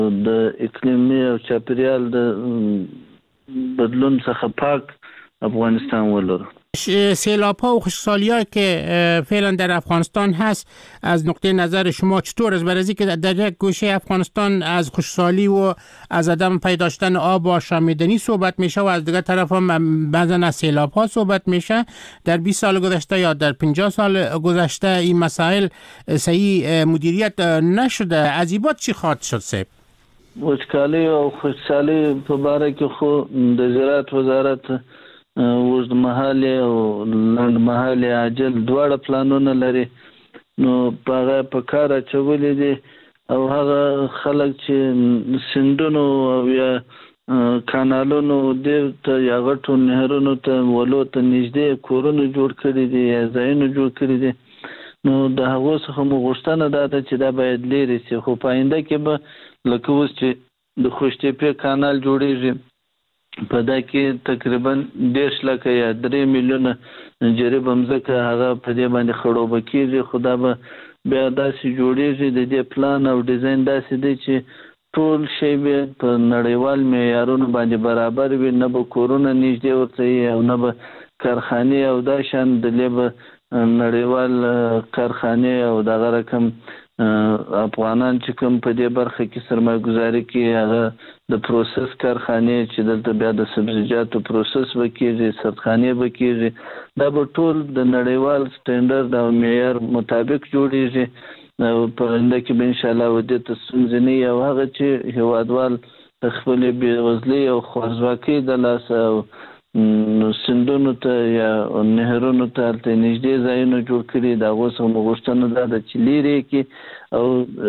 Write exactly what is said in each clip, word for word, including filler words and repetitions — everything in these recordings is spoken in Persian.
د اقلیمي او چاپیریال د بدلون څخه پاک افغانستان ولرو. سیلاب ها و خشکسالی هایی که فعلا در افغانستان هست از نقطه نظر شما چطور است؟ برای که در یک گوشه افغانستان از خشکسالی و از عدم پیدا شدن آب و آشامیدنی صحبت میشه و از دیگر طرف هم بعضا از سیلاب ها صحبت میشه. در بیست سال گذشته یا در پنجاه سال گذشته این مسائل صحیح مدیریت نشده. از این بعد چی خواهد شد سیب؟ وچکالی او خشکسالی په باره کې خو د زراعت وزارت اوږد مهالي او لنډ مهالي عاجل دواړه پلانونه لري. نو په هغه په کار اچولې دي او هغه خلک چې سیندونو او یا کانالونو د یا غټو نهرونو ته ولو ته نږدې کورونه جوړ کړي دي یا ځایونه جوړ کړي دي، نو د هغو څخه مو غوښتنه دا ده چې دا باید لرې شي. خو په آینده کې به لکه اوس چې د خوشتېپې کانال جوړېږي په دا کې تقریبا دېرش لکه یا درې میلیونه جریب مځکه هغه په دې باندې خړوبه کېږي. خو دا به بیا داسې جوړېږي، د دې پلان او ډیزاین داسې دی چې ټول شی به په نړیوال معیارونو باندې برابر وي، نه به کورونه نږدې ورته وي او نه به کارخانې او دا شان دلې به نړیوال کارخانې او دغه رقم افغانان چې کوم په دې برخه کې سرمایه گذاري کوي هغه د پروسس کارخانې چې دلته بیا د سبزیجاتو پروسس به کېږي، سردخانې به کېږي، دا به ټول د نړیوال سټینډرډ او معیار مطابق جوړېږي. په آینده کې به انشاءالله ودې ته ستونزې نه وي او هغه چې هیوادوال د خپلې بېوزلۍ او خوارځواکۍ د لاسه او سیندونو ته یا نهرونو ته هلته نږدې ځایونه جوړ کړي، د هغو څخه مو غوښتنه دا ده چې لرې کړي او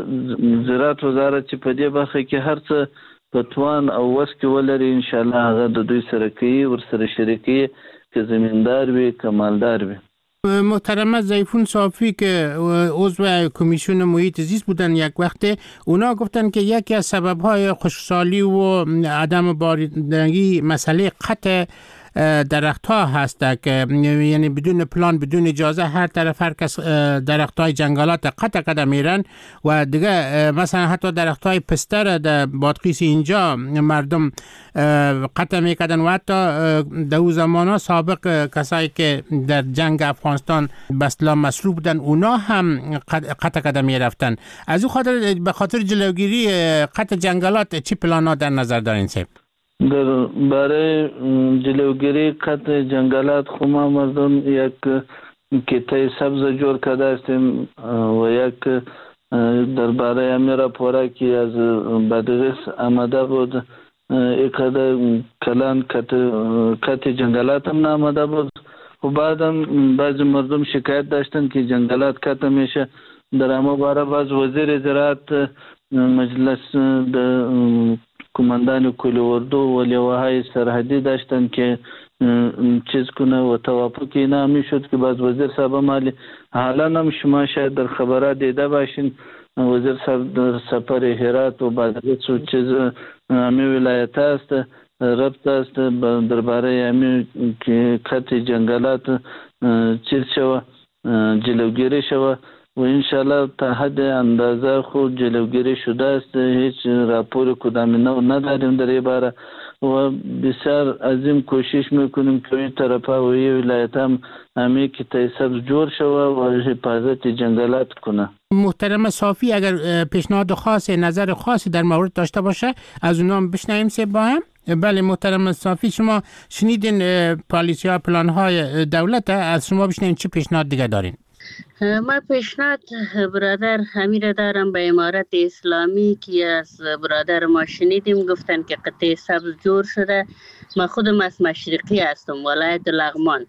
زراعت وزارت چې په دې برخه کې هر څه په توان او وس کې ولري انشاءالله هغه د دوی سره کوي، ورسره شریکي که زمیندار وي که مالدار وي. محترمه زیفون صافی که عضو کمیسیون محیط زیست بودن یک وقت، اونا گفتن که یکی از سبب‌های خشکسالی و عدم بارندگی مسئله قطع درخت ها هست که یعنی بدون پلان بدون اجازه هر طرف هر کس درخت های جنگلات قطع قدم میرن و دیگه مثلا حتی درخت های پستر در بادغیس اینجا مردم قطع میکردن و حتی در اون زمان ها سابق کسایی که در جنگ افغانستان به اصطلاح مصروف بودن اونا هم قطع قدم میرفتن. از اون خاطر به خاطر جلوگیری قطع جنگلات چی پلان ها در نظر دارین سیب؟ در برای جلوگیری قطع جنگلات خو ما مردم یک کیته سبز جور کرده استیم و یک درباره امی راپورا که از بادغیس آمده بود اقدر کلان قطع جنگلات هم نامده بود و بعدم بعضی مردم شکایت داشتن که جنگلات قطع میشه. در اما باره باز وزیر زراعت مجلس د کماندان کل اردو و لواهای سرحدی داشتن که چیز کنه و توافق اینا میشد که باز وزیر صاحب مالی حالا هم شما شاید در خبرات دیده باشین وزیر صاحب در سفر هرات و بادغیس و چیز امی ولایت است ربط است درباره امی که قطع جنگلات چیز شوه جلوگیری شوه و انشالله تا حد اندازه خود جلوگیری شده است. هیچ راپور کدامی نو نداریم در این باره و بسیار عظیم کوشش میکنیم که این طرف و این ولایت هم همی که تایسبز جور شوه و حفاظت جنگلات کنه. محترم صافی اگر پیشنهاد خاصی نظر خاصی در مورد داشته باشه از اونا بشنویم سه با هم. بله محترم صافی شما شنیدین پالیسی ها پلان های دولت، از شما بشنویم چه پیشنهاد دیگه دارین؟ ما پیشنهاد برادر امیر دارم به امارت اسلامی که از برادر ما شنیدیم گفتن که قطعه سبز جور شده. ما خودم از مشرقی هستم ولایت لغمان.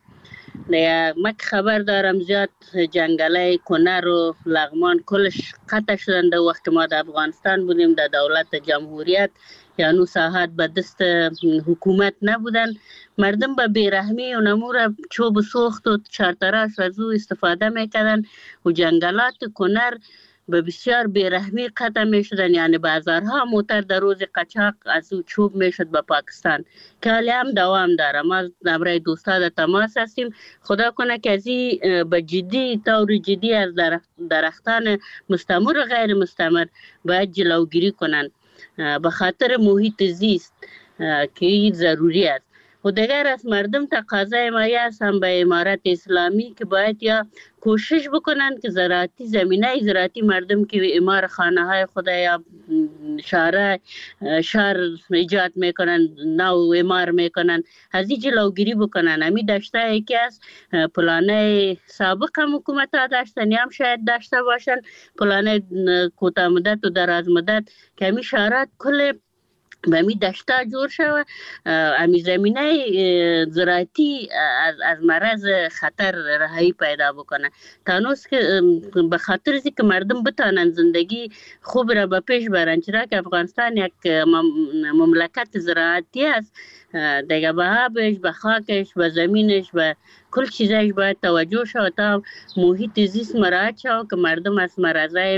ما خبر دارم زیاد جنگلای کنر و لغمان کلش قطع شدن در وقت ما در افغانستان بودیم در دولت جمهوریت، یعنی ساحات به دست حکومت نبودن. مردم به بیرحمی و نمور چوب سوخت و چارتراش از او استفاده میکردن و جنگلات کنر به بسیار بیرحمی قطع میشدن، یعنی بازارها موتر در روز قاچاق از او چوب میشد به پاکستان که حالی هم دوام داره. ما نمره دوستا در تماس هستیم. خدا کنه که از این به جدی طور جدی از درخت درختان مستمر و غیر مستمر باید جلوگیری کنن. به خاطر محیط زیست که ضروری است. و دیگر از مردم تقاضای ما است هم به امارت اسلامی که باید یا کوشش بکنن که زراعتی زمینه زراعتی مردم که امار خانه های خود یا شهر شهر ایجاد میکنن نو امار میکنن از این جلوگیری بکنن. همی داشته یکی از پلانه سابق هم حکومت ها داشتن یا هم شاید داشته باشن پلانه کوتاه مدت و دراز مدت که همی شهرات کل به می دشتا جور شود، امی زمینه زراعتی از, از مرض خطر رهایی پیدا بکنه. تانوس که به خاطر زی که مردم بتانن زندگی خوب را به پیش برن، چرا که افغانستان یک مملکت زراعتی است، دیگه به آبش، به خاکش، به زمینش، به کل چیزش باید توجه شد تا محیط زیست مراعات شد که مردم از مرضای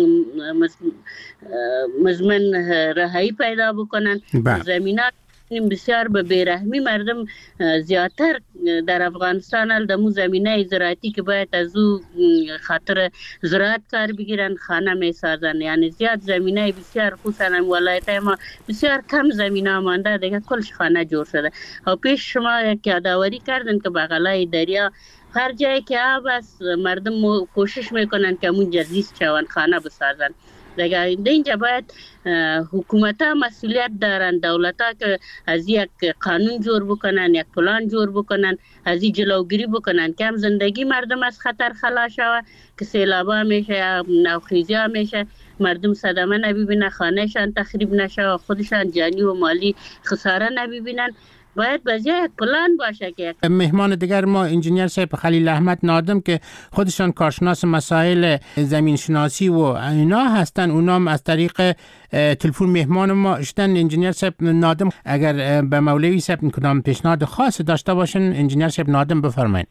مزمن رهایی پیدا بکنن. زمینات بسیار به بیرحمی مردم زیادتر در افغانستان در مو زمینه زراعتی که باید از او خاطر زراعت کار بگیرن خانه می سازن. یعنی زیاد زمینه بسیار خصوصا ولایت ما بسیار کم زمینه مانده دیگه کلش خانه جور شده. و پیش شما یک یادآوری کردن که بغلای دریا هر جایی که آب است مردم کوشش میکنن که اونجا زیست شون خانه بسازن. دیگه اینجا باید حکومت ها مسئولیت دارن، دولت ها که از یک قانون جور بکنن، یک پلان جور بکنن، از این جلوگیری بکنن که هم زندگی مردم از خطر خلاص شود، که سیلاب ها میشه یا نوخیزی ها میشه مردم صدمه نبیبینن، خانهشان تخریب نشه و خودشان جانی و مالی خساره نبیبینن. باید بازی یک پلان باشه. که مهمان دیگر ما انجینیر صاحب خلیل احمد نادم که خودشان کارشناس مسائل زمین شناسی و اینا هستن، اونا هم از طریق تلفن مهمان ما شدن. انجینیر صاحب نادم اگر به مولوی صاحب کدام پیشنهاد خاص داشته باشن انجینیر صاحب نادم بفرمایید.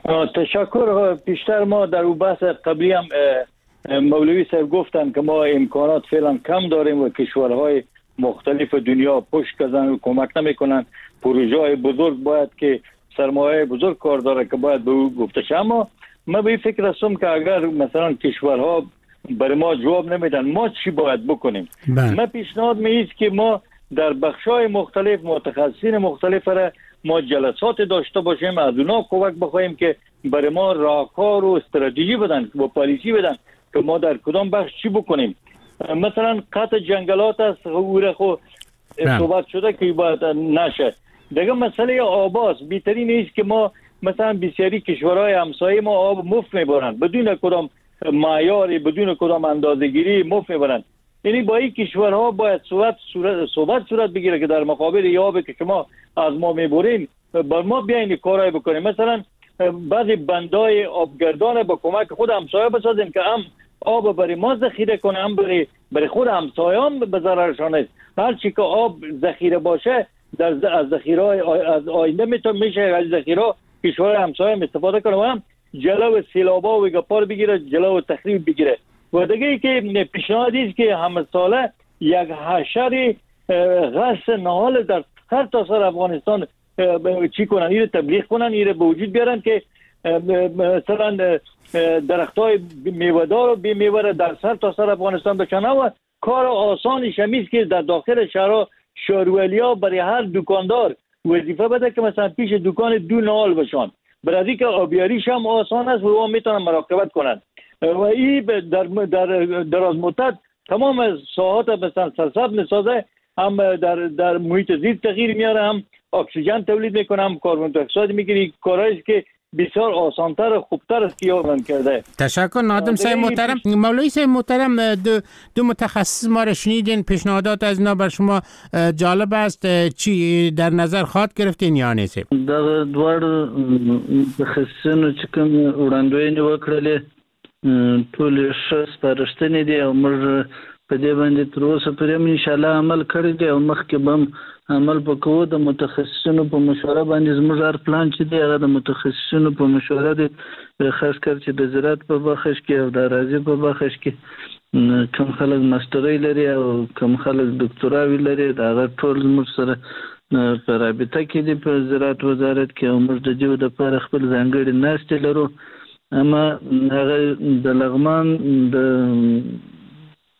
تشکر. پیشتر ما در اون بحث قبلی هم مولوی صاحب گفتن که ما امکانات فعلا کم داریم و کشورهای مختلف دنیا پشت کردن و کمک نمیکنن. پروژه های بزرگ باید که سرمایه بزرگ کار داره که باید به او گفته شه. اما من به این فکر هستم که اگر مثلا کشورها برای ما جواب نمیدن ما چی باید بکنیم؟ من پیشنهاد میست که ما در بخشای مختلف متخصصین مختلف را ما جلسات داشته باشیم، از اونا کمک بخوایم که برای ما راهکار و استراتژی بدن و پالیسی بدن که ما در کدام بخش چی بکنیم. مثلا قطع جنگلات است او خو صحبت شده که باید نشه. دیگه مسئله آب است. بهترین نیست که ما مثلا بسیاری کشورهای همسایه ما آب مفت میبرند بدون کدام معیاری، بدون کدام اندازه‌گیری مفت میبرند. یعنی با این کشورها باید صورت صورت صحبت صورت بگیره که در مقابل آبی که شما از ما میبرین بر ما بیاین کارهای بکنیم. مثلا بعضی بندای آبگردان با کمک خود همسایه بسازیم که هم آب برای ما ذخیره کنه، هم برای برای خود همسایه‌ام به ضررشان است. هر چی که آب ذخیره باشه در از ذخیره از آینده میتونه میشه از ذخیره کشور همسایه استفاده کنه و هم جلو سیلابا و گپار بگیره، جلو تخریب بگیره. و دیگه که پیشنهاد است که همه ساله یک حشر غصب نهال در هر تا سر افغانستان چی کنن، اینو تبلیغ کنن، اینو به وجود بیارن که مثلا درختای میوه‌دار و بی میوه در سر تا سر افغانستان بچنه و کار آسانش همیست که در داخل شهرها شهروالیا برای هر دکاندار وظیفه بده که مثلا پیش دکان دو نهال بشن، برای که آبیاریش هم آسان است و او میتونن مراقبت کنن. و این در در دراز مدت تمام ساحات مثلا سرسبز میسازه، هم در در محیط زیست تغییر میاره، هم اکسیژن تولید میکنه، هم کربن دی اکساید میگیره. کارهایی که بسیار آسانتر و خوبتر است که یادم کرده. تشکر نادم صاحب محترم. مولوی صاحب محترم دو, دو متخصص ما را شنیدین، پیشنهادات از اینا بر شما جالب است، چی در نظر خواد گرفتین یا نه صاحب؟ دا دوار متخصصینو چې کوم وړاندوینې وکړلې ټول ښه سپارښتنې دي او موږ په دې باندې تر اوسه پورې ان شاء الله عمل کړی دی او مخکې به عمل وکړو. د متخصصینو په مشوره باندې زموږ هر پلان چې دی هغه د متخصصینو په مشوره دی، خاص کر چې د زراعت په برخه کې او د اراضي په برخه کې کوم خلک ماسترۍ لري او کوم خلک دکتراوي لري دا هغه ټول زموږ سره په رابطه کې دي په زراعت وزارت کې او موږ د دې لپاره خپل ځانګړي ناستې لرو. اما هغه د لغمان د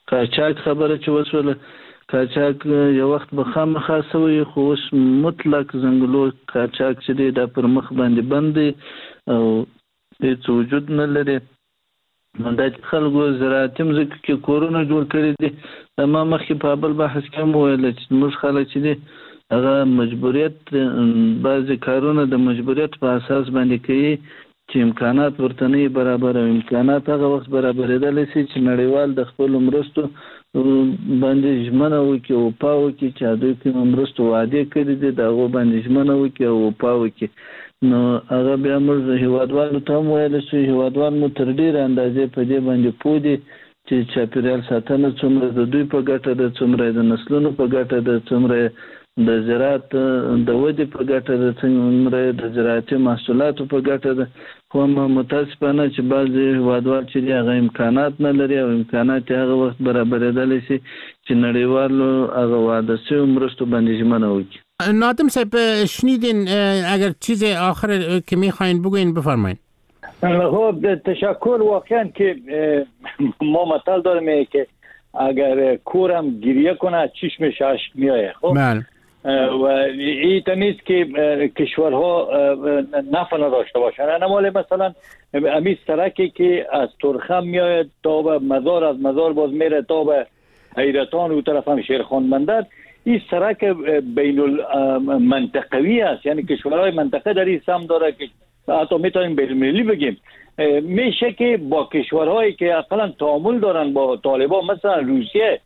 قاچاق خبره چې وسوله قاچاق یو وخت به خامخا سوی خو اوس مطلق زنګلو قاچاق چې دی دا پر مخ باندې بند دی او هیڅ وجود نه لري. دا خلکو زراعتي مځکو کې کورونه جوړ کړي دي. ما مخکې په بل بحث کې هم ویل چې موږ خلک چې دي هغه مجبوریت بعضې کارونه د مجبوریت په اساس باندې کوي چې امکانات ورته نه برابر او امکانات هغه وخت برابرېدلی شي چې نړیوال د خپلو مرستو باندې ژمنه وکړي او وفا وکړي چې دوی کومې مرستو وعدې کړي دي د هغو باندې ژمنه وکړي او وفا وکړي. نو هغه بیا موږ هیوادوالو ته هم ویلی شو هیوادوال مو تر ډېرې اندازې په دې باندې پوه دي چې چاپېریال ساتنه څومره د دوی په ګټه ده، څومره د نسلونو په ګټه ده، څومره د زراعت د ودې په ګټه ده، څومره د زراعتي محصولاتو په ګټه ده. خو متاسفانه چې بعضې هیوادوال چې دي هغه امکانات نه لري او امکانات یې هغه وخت برابرېدلی شي چې نړیوالو هغه وعده شویو مرستو باندې ژمنه وکړي. نادم صاحب شنیدین اگر چیز آخر که میخواین بگوین بفرمایید. خب تشکر. واقعا که ما مثال داریم که اگر کورم گریه کنه چشمش اشک میایه. خب بله. و این نیست که کشورها نفع نداشته باشن. انا مال مثلا امی سرکی که از ترخم میاد تا به مزار، از مزار باز میره تا به حیرتان و طرف هم شیرخان بندر، این سرک بین المنطقوی است، یعنی کشورهای منطقه در این سم داره که حتی میتونیم بین المللی بگیم. میشه که با کشورهایی که اقلا تعامل دارن با طالبان مثلا روسیه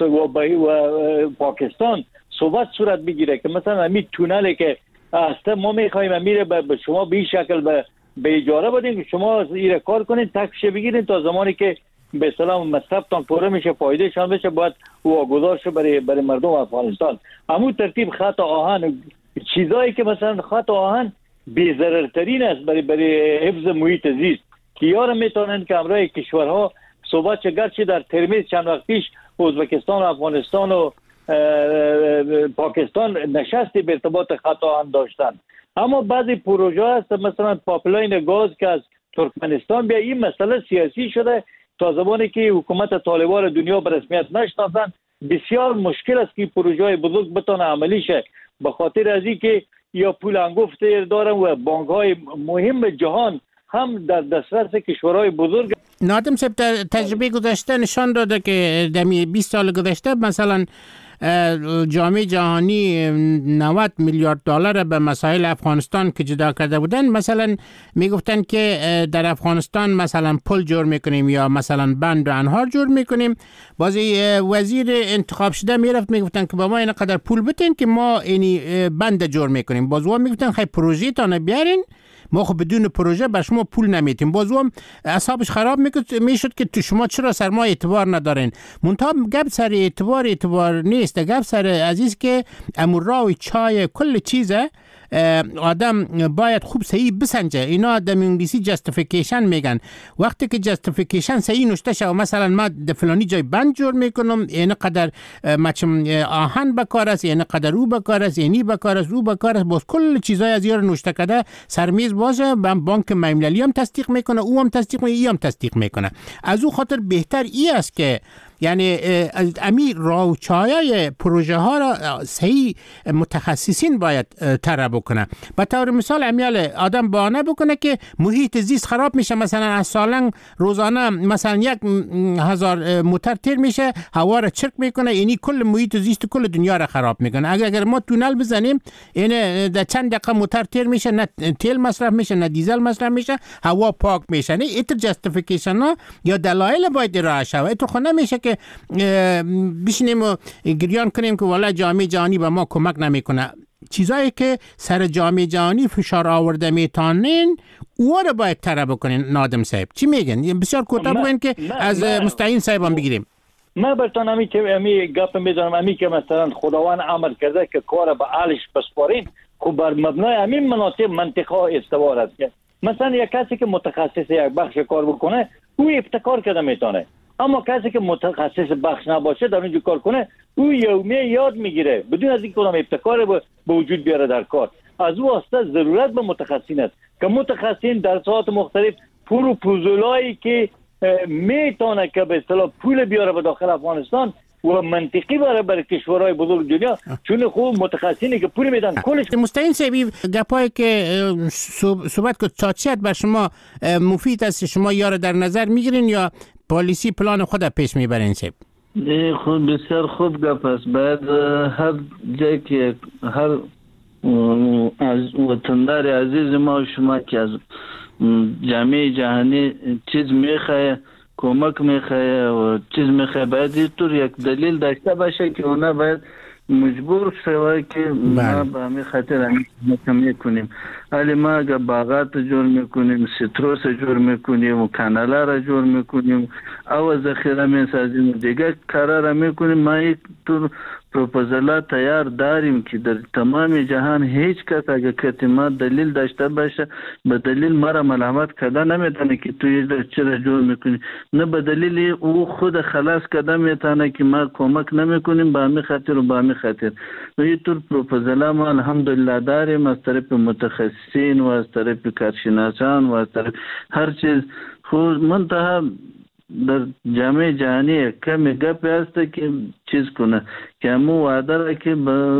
و پاکستان صحبت صورت بگیره که مثلا همین تونلی که اصلا ما میخوایم میره به شما به این شکل به به اجاره بدیم که شما ایره کار کنین تکش بگیرین تا زمانی که به سلام مصرفتان پوره میشه فایده شان بشه باید واگذار شه برای برای مردم افغانستان. همون ترتیب خط آهن چیزایی که مثلا خط آهن بی‌ضررترین است برای برای حفظ محیط زیست که یارو میتونن که امرای کشورها صحبت چه گرچه در ترمیز چند وقت پیش ازبکستان و افغانستان و پاکستان نشستی به ارتباط خط آهن داشتن، اما بعضی پروژه هست مثلا پایپلاین گاز که از ترکمنستان بیا این مسئله سیاسی شده تا زمانی که حکومت طالبان دنیا به رسمیت نشناسن بسیار مشکل است که پروژه بزرگ بتونه عملی شه، به خاطر از اینکه یا پول انگفت دارن و بانک های مهم جهان هم در دسترس کشورهای بزرگ. نادم صاحب تجربه گذشته نشان داده که در بیست سال گذشته مثلا جامعه جهانی نود میلیارد دلار به مسائل افغانستان که جدا کرده بودن، مثلا میگفتن که در افغانستان مثلا پل جور میکنیم یا مثلا بند و انهار جور میکنیم. بازی وزیر انتخاب شده میرفت میگفتن که با ما اینقدر پول بتین که ما اینی بند جور میکنیم. بازو میگفتن خیلی پروژه تانه بیارین، ما خب بدون پروژه بر شما پول نمیتیم. بازو هم اعصابش خراب میشد که تو شما چرا سر ما اعتبار ندارین. منتها گپ سر اعتبار اعتبار نیست، گپ سر عزیز که اموراوی چای کل چیزه آدم باید خوب صحیح بسنجه. اینا در انگلیسی جاستیفیکیشن میگن. وقتی که جاستیفیکیشن صحیح نوشته شه و مثلا ما در فلانی جای بند جور میکنم، این قدر مچم آهن بکار است، این قدر او بکار است، اینی بکار است، او بکار است، باز کل چیزای از یار نوشته کده سرمیز باشه. بانک ملی هم تصدیق میکنه، او هم تصدیق میکنه، ای هم تصدیق میکنه. از او خاطر بهتر ای است که یعنی امی راوچایای پروژه ها را صحیح متخصصین باید طرح بکنه. به طور مثال امیال آدم بانه بکنه که محیط زیست خراب میشه، مثلا از سالنگ روزانه مثلا یک هزار موتر تیر میشه، هوا را چرک میکنه، یعنی کل محیط زیست کل دنیا را خراب میکنه. اگر اگر ما تونل بزنیم این در چند دقیقه موتر تیر میشه، نه تیل مصرف میشه نه دیزل مصرف میشه، هوا پاک میشه. نه ایت جاستیفیکیشن ها یا دلایل باید ارائه شه. ایت خو نمیشه که بشینیم و گریان کنیم که والا جامعه جهانی به ما کمک نمیکنه. چیزایی که سر جامعه جهانی فشار آورده میتونین او رو باید طرح بکنین. نادم صاحب چی میگن؟ بسیار کوتاه بگین که از مستعین صاحب هم بگیریم. ما برتون امی که امی گپ میذارم، امی که مثلا خداوند امر کرده که کار به اهلش بسپارین، خب بر مبنای همین مناطق منطقه استوار است. مثلا یک کسی که متخصص یک بخش کار بکنه او ابتکار کرده میتونه، اما کسی که متخصص بخش نباشه در اونجا کار کنه او یومیه یاد میگیره بدون از اینکه اونم ابتکار به وجود بیاره در کار. از او واسطه ضرورت به متخصصین است که متخصصین در ساعات مختلف پول و پوزولایی که میتونه که به اصطلاح پول بیاره به داخل افغانستان و منطقی برای برای کشورهای بزرگ دنیا، چون خوب متخصصینی که پول میدن کلش. مستعین سیبی گپایی که صحبت که چاچیت بر شما مفید است، شما یا در نظر میگیرین یا پالیسی پلان خود پیش میبرین سیب؟ خوب، بسیار خوب گپ است. باید هر جایی که هر از وطندار عزیز ما و شما که از جامعه جهانی چیز میخواه، کمک میخواه و چیز میخواه، باید اینطور یک دلیل داشته باشه که اونا باید مجبور شوه که ما به همین خاطر همین میکنیم. ولی ما اگر باغات جور میکنیم، سیتروس جور میکنیم و کانالا را جور میکنیم او ذخیره میسازیم دیگه کارا را میکنیم، ما یک طور پروپوزالات تیار داریم که در تمام جهان هیچ کس اگر که ما دلیل داشته باشه به دلیل ما را ملامت کرده نمیتونه که توی چرا جور میکنی، نه به دلیل او خود خلاص کرده میتونه که ما کمک نمیکنیم به همین خاطر و به همین خاطر. و این طور پروپوزالا ما الحمدلله داریم از طرف متخصصین و از طرف کارشناسان و از طرف هر چیز. خود منتها در جامعه جهانی کمی گپ هست که چیز کنه که همو وعده را که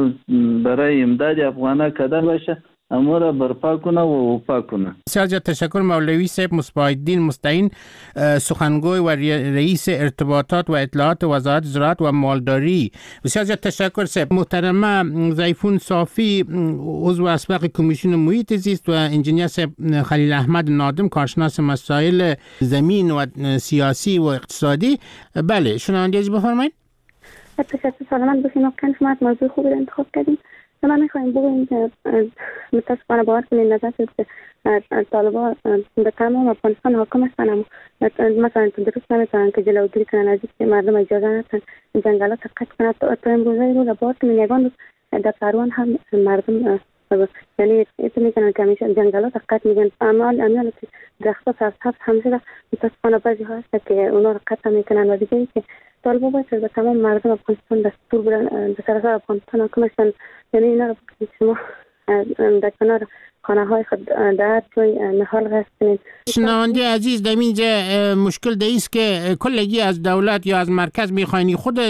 برای امداد افغانها کده باشه امو را برپا کنه و وفا کنه. بسیار زیاد تشکر مولوی صاحب مصباح‌الدین مستعین، سخنگوی و رئیس ارتباطات و اطلاعات وزارت زراعت و مالداری. بسیار زیاد تشکر صاحب. محترمه زیفون صافی عضو اسبق کمیسیون محیط زیست و انجینیر صاحب خلیل احمد نادم کارشناس مسائل زمین و سیاسی و اقتصادی. بله شنونده عزیز بفرمایید. تشکر سلامت باشین. واقعا شما موضوع خوبی رو انتخاب کردین. ما میخوایم بگوییم که متاسفانه باور کنید نظر که طالبان به تمام افغانستان حاکم هستن، اما مثلا درست نمیتونن که جلوگیری کنن از اینکه مردم اجازه ندن جنگلات قطع کنن. تا امروزه رو باور کنید یگان روز در پروان هم مردم یعنی ایتو میکنن که همیشه جنگلات قطع میگن، اما امیال که درخت سبز سبز همیشه متاسفانه بعضی ها هست که اونا رو قطع میکنن و دیگه ای که طالبان باید به تمام مردم افغانستان دستور بدن به سراسر افغانستان حاکم هستن. یعنی اینا رو بکنید شما در کنار خانه های خود در توی نهال غست کنید. شنونده عزیز در اینجا مشکل دیست که کلگی از دولت یا از مرکز میخواینی خود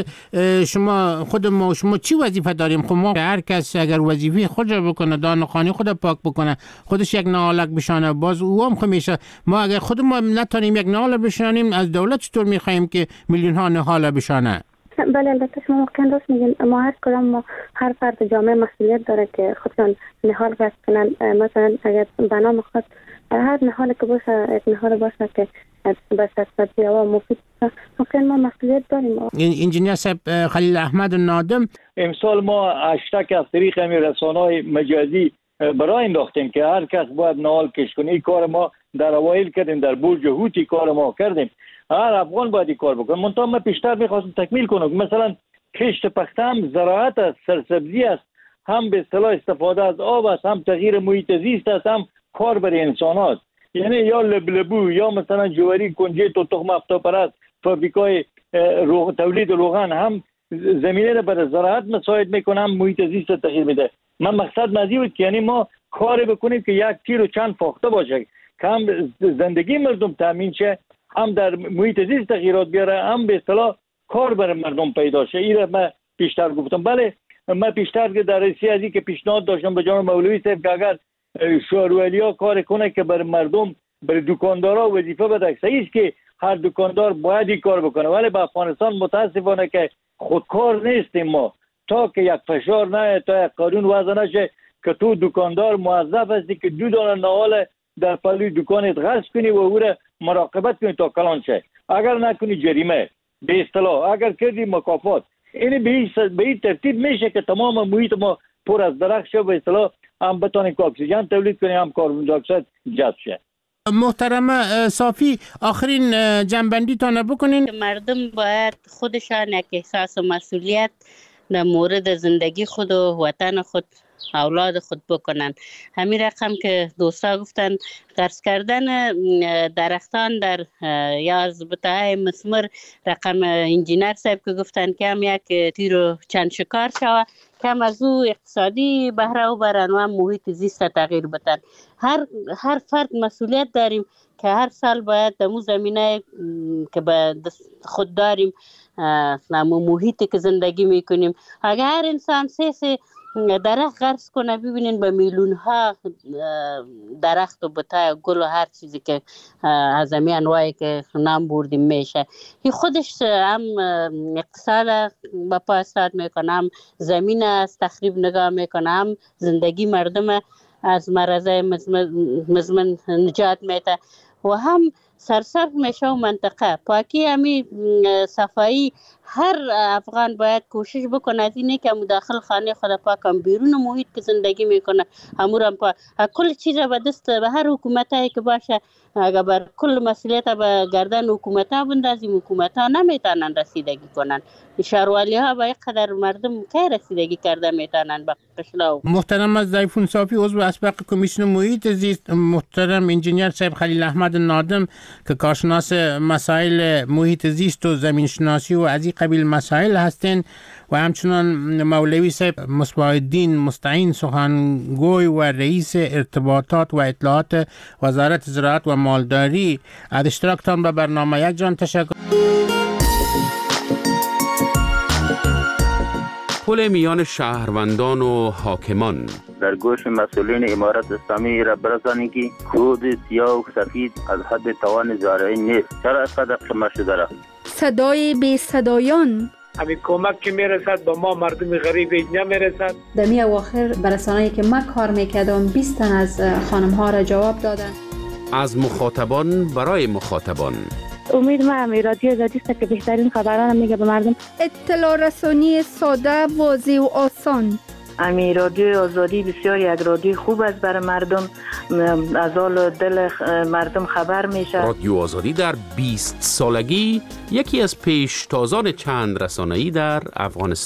شما خود ما شما چی وظیفه داریم؟ خب ما هر کس اگر وظیفه خود رو بکنه دان خانه خود پاک بکنه خودش یک نهالک بشانه باز او هم خب میشه. ما اگر خود ما نتونیم یک نهال بشانیم از دولت چطور میخوایم که میلیون ها نهال بشانه؟ بله البته شما واقعا راست میگین، ما هر کدام ما هر فرد جامعه مسئولیت داره که خودشان نهال غصب کنن. مثلا اگر بنا میخواد هر نهال که باشه یک نهال باشه که به سرسبزی و مفید باشه، واقعا ما مسئولیت داریم. انجینیر صاحب خلیل احمد نادم، امسال ما هشتگ از طریق همین رسانه‌های مجازی برای انداختیم که هر کس باید نهال کش کنه. این کار ما در اوایل کردیم، در برج هوتی کار ما کردیم. هر افغان باید کار بکنه. منتها من پیشتر میخواستم تکمیل کنم مثلا کشت پخته هم زراعت است، سرسبزی است، هم به اصطلاح استفاده از آب است، هم تغییر محیط زیست است، هم کار برای انسانات. یعنی یا لبلبو یا مثلا جواری کنجد و تخم افتاپرست، فابریکای تولید روغن هم زمینه را برای زراعت مساعد میکنه، هم محیط زیست تغییر میده. من مقصد نزدیک بود که یعنی ما کار بکنیم که یک تیر و چند فاخته باشه که هم زندگی مردم تامین شه، هم در محیط زیست تغییرات بیاره، هم به اصطلاح کار برای مردم پیدا شه. این را من پیشتر گفتم. بله من پیشتر که در رئیسی ازی که پیشنهاد داشتم به جناب مولوی صاحب که اگر شوروالیا کار کنه که برای مردم برای دکاندارا وظیفه بده. صحیح است که هر دکاندار باید این کار بکنه، ولی به افغانستان متاسفانه که خودکار نیستیم ما. تا که یک فشار نه، تا یک قانون وضع نشه که تو دکاندار موظف هستی که دو دانه نهال در پلوی دکانت غصب کنی و او را مراقبت کنی تا کلان شه. اگر نکنی جریمه، به اصطلاح اگر کردی مکافات. این به این ترتیب میشه که تمام محیط ما پر از درخت شه، به اصطلاح هم بتونیم که اکسیژن تولید کنیم، هم کربن دی اکساید جذب شه. محترم صافی آخرین جنبندی تان بکنین. مردم باید خودشان یک احساس و مسئولیت در مورد زندگی خود و وطن خود اولاد خود بکنن. همین رقم که دوستا گفتن قرض کردن درختان در یا از بتاهای مسمر رقم انجینر صاحب که گفتن که هم یک تیرو چند شکار شوه کم از او اقتصادی بهره و برن و هم محیط زیست تغییر بتن. هر هر فرد مسئولیت داریم که هر سال باید دمو زمینه که به خود داریم نمو محیطی که زندگی میکنیم اگر هر انسان سه سه درخت غرس کنه ببینین به میلیون ها درخت و بوته گل و هر چیزی که از همین انواعی که نام بردیم میشه. این خودش هم اقتصاد با پا استاد میکنه، هم زمین از تخریب نگاه میکنه، هم زندگی مردم از مرضای مزمن نجات میده و هم سرسر میشه و منطقه پاکی همی صفایی. هر افغان باید کوشش بکنه از اینه که مداخل خانه خود پاکم بیرون محیط که زندگی میکنه همورم پا کل چیز به دست به هر حکومت هایی که باشه اگر بر کل مسئولیت به گردن حکومت ها بندازیم حکومت ها نمیتونن رسیدگی کنن. شهروالی ها با یک قدر مردم که رسیدگی کرده میتونن به قشلاو. محترم از زیفون صافی عضو اسبق کمیسیون محیط زیست، محترم انجینیر صاحب خلیل احمد نادم که کارشناس مسائل محیط زیست و زمین شناسی و از این قبیل مسائل هستند و همچنان مولوی صاحب مصباح الدین مستعین سخنگوی و رئیس ارتباطات و اطلاعات وزارت زراعت و مالداری از اشتراکتان به برنامه یک جان تشکر. پل میان شهروندان و حاکمان در گوش مسئولین امارت اسلامی را برسانید که کود سیاه و سفید از حد توان زارعی نیست. چرا اینقدر قمه شده را؟ صدای بی صدایان همین کمک که میرسد به ما مردم غریب اینجا میرسد. در می اواخر برسانه‌ای که من کار میکردم بیست تن از خانم ها را جواب دادن. از مخاطبان برای مخاطبان. امید ما هم رادیو آزادی است که بهترین خبران میگه به مردم. اطلاع رسانی ساده، واضح و آسان. امی رادیو آزادی بسیار یک رادیو خوب است برای مردم، از حال دل مردم خبر میشه. رادیو آزادی در بیست سالگی یکی از پیشتازان چند رسانه‌ای در افغانستان